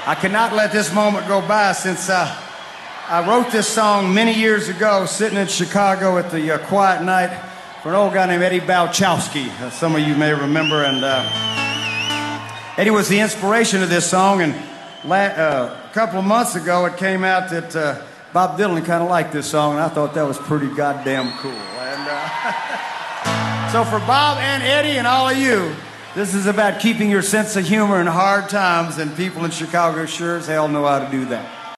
I cannot let this moment go by since I wrote this song many years ago sitting in Chicago at the Quiet Night for an old guy named Eddie Balchowski. Some of you may remember. And Eddie was the inspiration of this song. And a couple of months ago it came out that Bob Dylan kind of liked this song, and I thought that was pretty goddamn cool. And so for Bob and Eddie and all of you, this is about keeping your sense of humor in hard times, and people in Chicago sure as hell know how to do that.